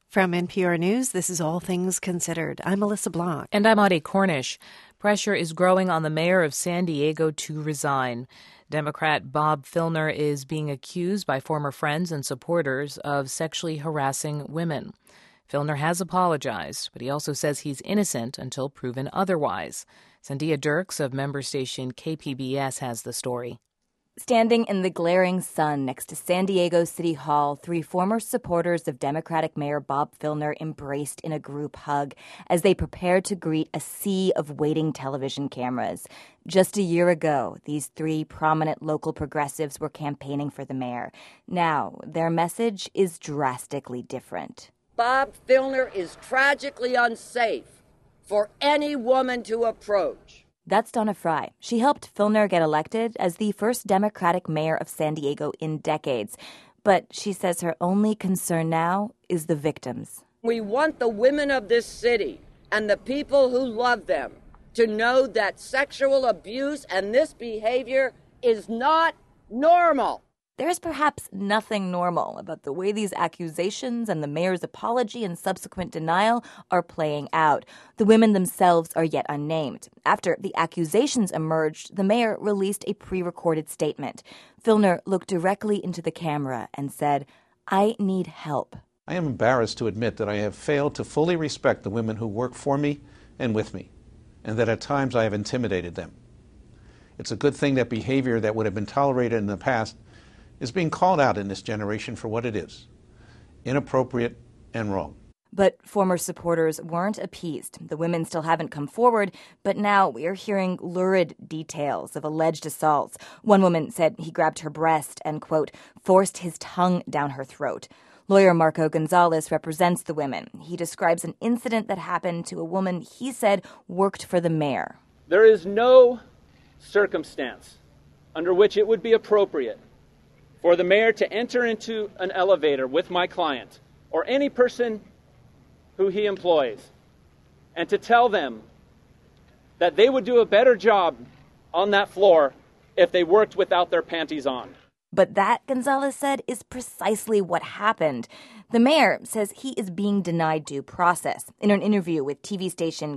From NPR News, this is All Things Considered. I'm Melissa Blanc. And I'm Audie Cornish. Pressure is growing on the mayor of San Diego to resign. Democrat Bob Filner is being accused by former friends and supporters of sexually harassing women. Filner has apologized, but he also says he's innocent until proven otherwise. Sandia Dirks of member station KPBS has the story. Standing in the glaring sun next to San Diego City Hall, three former supporters of Democratic Mayor Bob Filner embraced in a group hug as they prepared to greet a sea of waiting television cameras. Just a year ago, these three prominent local progressives were campaigning for the mayor. Now, their message is drastically different. Bob Filner is tragically unsafe for any woman to approach. That's Donna Fry. She helped Filner get elected as the first Democratic mayor of San Diego in decades. But she says her only concern now is the victims. We want the women of this city and the people who love them to know that sexual abuse and this behavior is not normal. There is perhaps nothing normal about the way these accusations and the mayor's apology and subsequent denial are playing out. The women themselves are yet unnamed. After the accusations emerged, the mayor released a pre-recorded statement. Filner looked directly into the camera and said, "I need help." I am embarrassed to admit that I have failed to fully respect the women who work for me and with me, and that at times I have intimidated them. It's a good thing that behavior that would have been tolerated in the past is being called out in this generation for what it is, inappropriate and wrong. But former supporters weren't appeased. The women still haven't come forward, but now we are hearing lurid details of alleged assaults. One woman said he grabbed her breast and, quote, forced his tongue down her throat. Lawyer Marco Gonzalez represents the women. He describes an incident that happened to a woman he said worked for the mayor. There is no circumstance under which it would be appropriate for the mayor to enter into an elevator with my client or any person who he employs and to tell them that they would do a better job on that floor if they worked without their panties on. But that, Gonzalez said, is precisely what happened. The mayor says he is being denied due process. In an interview with TV station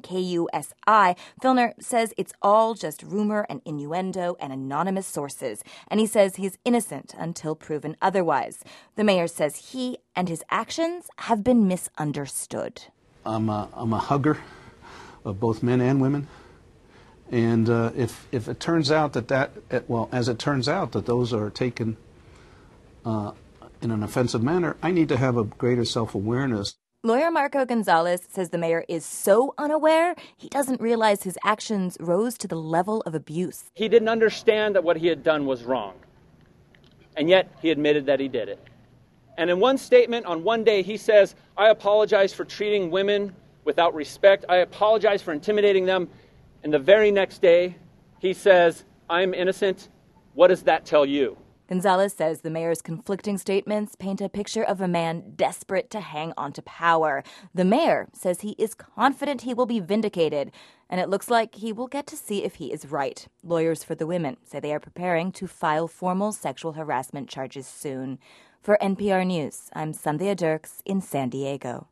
KUSI, Filner says it's all just rumor and innuendo and anonymous sources, and he says he's innocent until proven otherwise. The mayor says he and his actions have been misunderstood. I'm a hugger of both men and women. And if it turns out as it turns out that those are taken in an offensive manner, I need to have a greater self-awareness. Lawyer Marco Gonzalez says the mayor is so unaware, he doesn't realize his actions rose to the level of abuse. He didn't understand that what he had done was wrong, and yet he admitted that he did it. And in one statement on one day, he says, "I apologize for treating women without respect. I apologize for intimidating them." And the very next day, he says, "I'm innocent." What does that tell you? Gonzalez says the mayor's conflicting statements paint a picture of a man desperate to hang on to power. The mayor says he is confident he will be vindicated, and it looks like he will get to see if he is right. Lawyers for the women say they are preparing to file formal sexual harassment charges soon. For NPR News, I'm Sandia Dirks in San Diego.